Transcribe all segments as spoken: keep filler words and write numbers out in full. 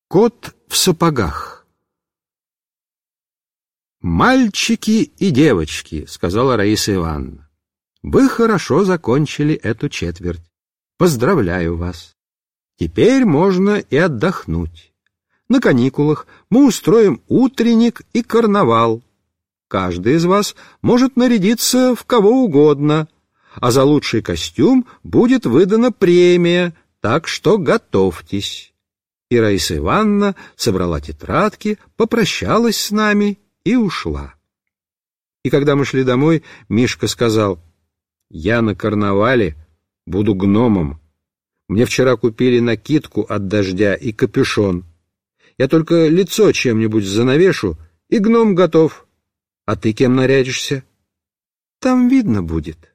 Кот в сапогах. «Мальчики и девочки», — сказала Раиса Ивановна, — «вы хорошо закончили эту четверть. Поздравляю вас. Теперь можно и отдохнуть. На каникулах мы устроим утренник и карнавал. Каждый из вас может нарядиться в кого угодно, а за лучший костюм будет выдана премия, так что готовьтесь». И Раиса Ивановна собрала тетрадки, попрощалась с нами и ушла. И когда мы шли домой, Мишка сказал: «Я на карнавале буду гномом. Мне вчера купили накидку от дождя и капюшон. Я только лицо чем-нибудь занавешу, и гном готов. А ты кем нарядишься?» «Там видно будет».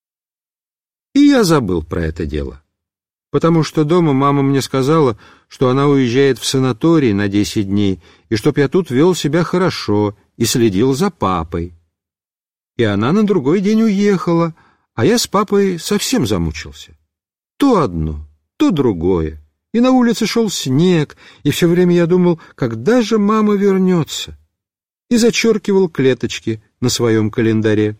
И я забыл про это дело, потому что дома мама мне сказала, что она уезжает в санаторий на десять дней, и чтоб я тут вел себя хорошо и следил за папой. И она на другой день уехала, а я с папой совсем замучился. То одно, то другое, и на улице шел снег, и все время я думал, когда же мама вернется, и зачеркивал клеточки на своем календаре.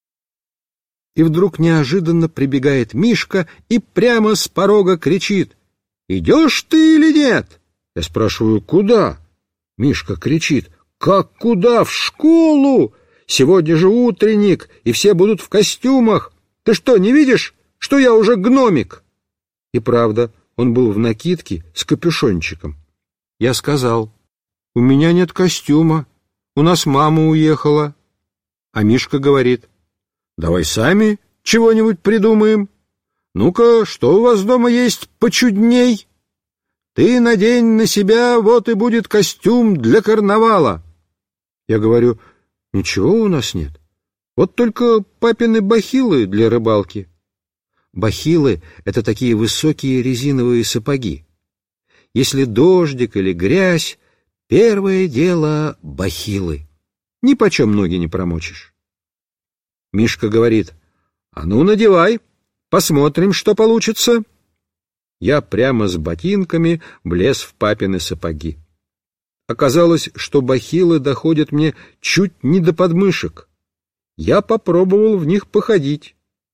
И вдруг неожиданно прибегает Мишка и прямо с порога кричит: «Идешь ты или нет?» Я спрашиваю: «Куда?» Мишка кричит: «Как куда? В школу! Сегодня же утренник, и все будут в костюмах. Ты что, не видишь, что я уже гномик?» И правда, он был в накидке с капюшончиком. Я сказал: «У меня нет костюма, у нас мама уехала». А Мишка говорит: «Давай сами чего-нибудь придумаем. Ну-ка, что у вас дома есть почудней? Ты надень на себя, вот и будет костюм для карнавала». Я говорю: «Ничего у нас нет. Вот только папины бахилы для рыбалки». Бахилы — это такие высокие резиновые сапоги. Если дождик или грязь, первое дело — бахилы. Нипочем ноги не промочишь. Мишка говорит: «А ну, надевай, посмотрим, что получится». Я прямо с ботинками влез в папины сапоги. Оказалось, что бахилы доходят мне чуть не до подмышек. Я попробовал в них походить.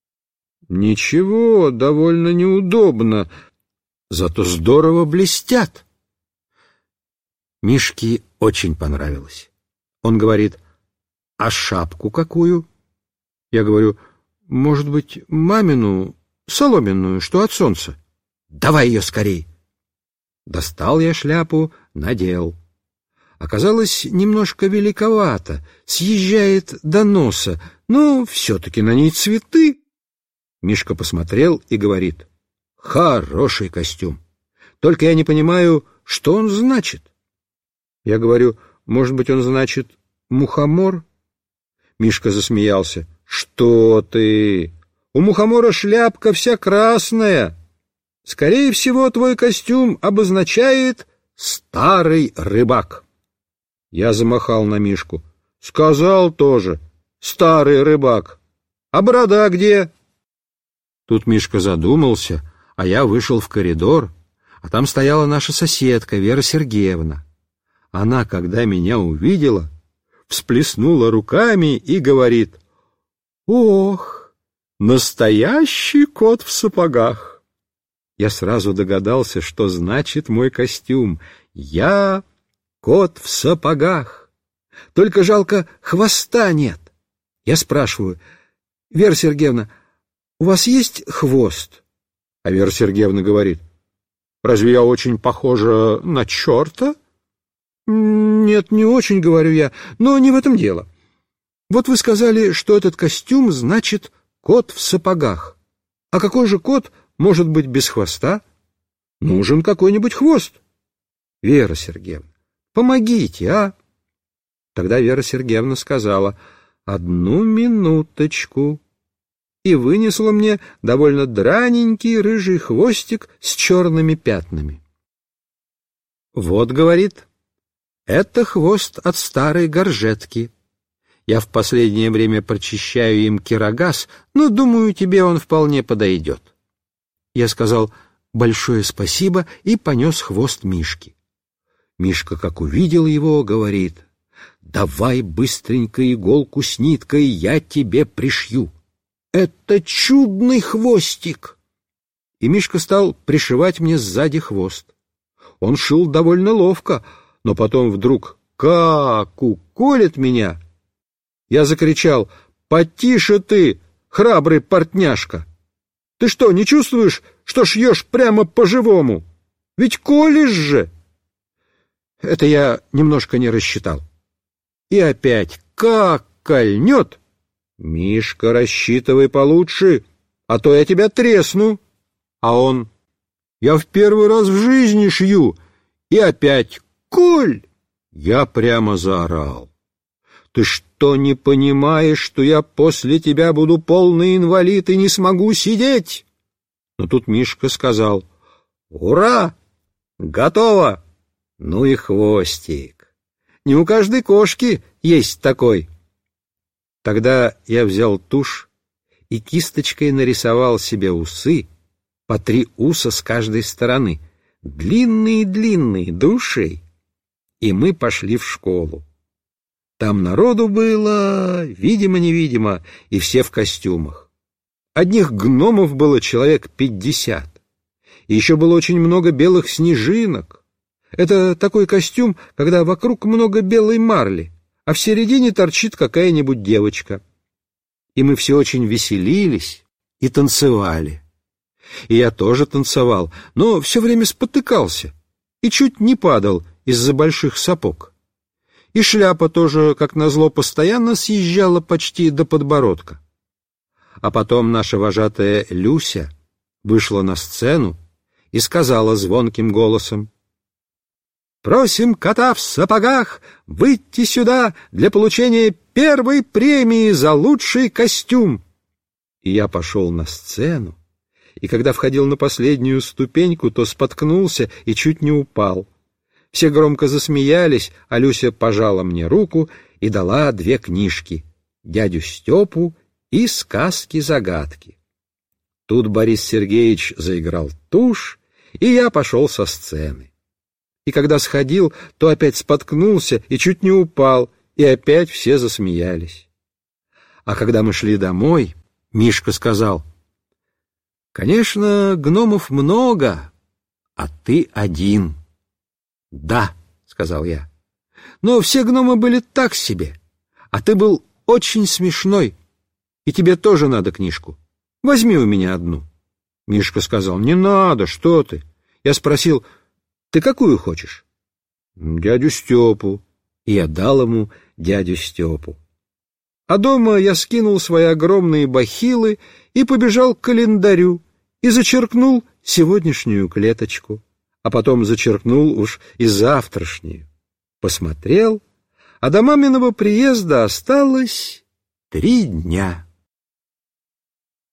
Ничего, довольно неудобно, зато здорово блестят. Мишке очень понравилось. Он говорит: «А шапку какую?» Я говорю: «Может быть, мамину, соломенную, что от солнца?» «Давай ее скорей!» Достал я шляпу, надел. Оказалось, немножко великовато, съезжает до носа, но все-таки на ней цветы. Мишка посмотрел и говорит: «Хороший костюм. Только я не понимаю, что он значит». Я говорю: «Может быть, он значит мухомор?» Мишка засмеялся: «Что ты? У мухомора шляпка вся красная. Скорее всего, твой костюм обозначает старый рыбак». Я замахал на Мишку: «Сказал тоже, старый рыбак. А борода где?» Тут Мишка задумался, а я вышел в коридор, а там стояла наша соседка Вера Сергеевна. Она, когда меня увидела, всплеснула руками и говорит: «Ох, настоящий кот в сапогах!» Я сразу догадался, что значит мой костюм. Я кот в сапогах. Только жалко, хвоста нет. Я спрашиваю: «Вера Сергеевна, у вас есть хвост?» А Вера Сергеевна говорит: «Разве я очень похожа на черта?» «Нет, не очень, — говорю я, — но не в этом дело. Вот вы сказали, что этот костюм значит кот в сапогах. А какой же кот может быть без хвоста? Нужен какой-нибудь хвост. Вера Сергеевна, помогите, а?» Тогда Вера Сергеевна сказала: «Одну минуточку», и вынесла мне довольно драненький рыжий хвостик с черными пятнами. «Вот, — говорит, — это хвост от старой горжетки. Я в последнее время прочищаю им кирогаз, но, думаю, тебе он вполне подойдет». Я сказал большое спасибо и понес хвост Мишки. Мишка, как увидел его, говорит: «Давай быстренько иголку с ниткой, я тебе пришью. Это чудный хвостик!» И Мишка стал пришивать мне сзади хвост. Он шил довольно ловко, но потом вдруг как уколет меня. Я закричал: «Потише ты, храбрый портняшка! Ты что, не чувствуешь, что шьешь прямо по-живому? Ведь колешь же!» Это я немножко не рассчитал. И опять как кольнет. «Мишка, рассчитывай получше, а то я тебя тресну». А он: «Я в первый раз в жизни шью». И опять коль. Я прямо заорал: «Ты что, не понимаешь, что я после тебя буду полный инвалид и не смогу сидеть?» Но тут Мишка сказал: «Ура! Готово! Ну и хвостик! Не у каждой кошки есть такой». Тогда я взял тушь и кисточкой нарисовал себе усы, по три уса с каждой стороны, длинные-длинные, до ушей. И мы пошли в школу. Там народу было видимо-невидимо, и все в костюмах. Одних гномов было человек пятьдесят. И еще было очень много белых снежинок. Это такой костюм, когда вокруг много белой марли, а в середине торчит какая-нибудь девочка. И мы все очень веселились и танцевали. И я тоже танцевал, но все время спотыкался и чуть не падал из-за больших сапог. И шляпа тоже, как назло, постоянно съезжала почти до подбородка. А потом наша вожатая Люся вышла на сцену и сказала звонким голосом: «Просим кота в сапогах выйти сюда для получения первой премии за лучший костюм». И я пошел на сцену, и когда входил на последнюю ступеньку, то споткнулся и чуть не упал. Все громко засмеялись, а Люся пожала мне руку и дала две книжки — «Дядю Степу» и «Сказки-загадки». Тут Борис Сергеевич заиграл тушь, и я пошел со сцены. И когда сходил, то опять споткнулся и чуть не упал, и опять все засмеялись. А когда мы шли домой, Мишка сказал: «Конечно, гномов много, а ты один». «Да», — сказал я, — «но все гномы были так себе, а ты был очень смешной, и тебе тоже надо книжку. Возьми у меня одну». Мишка сказал: «Не надо, что ты». Я спросил: «Ты какую хочешь?» «Дядю Степу». И я дал ему дядю Степу. А дома я скинул свои огромные бахилы и побежал к календарю и зачеркнул сегодняшнюю клеточку, а потом зачеркнул уж и завтрашнюю. Посмотрел, а до маминого приезда осталось три дня.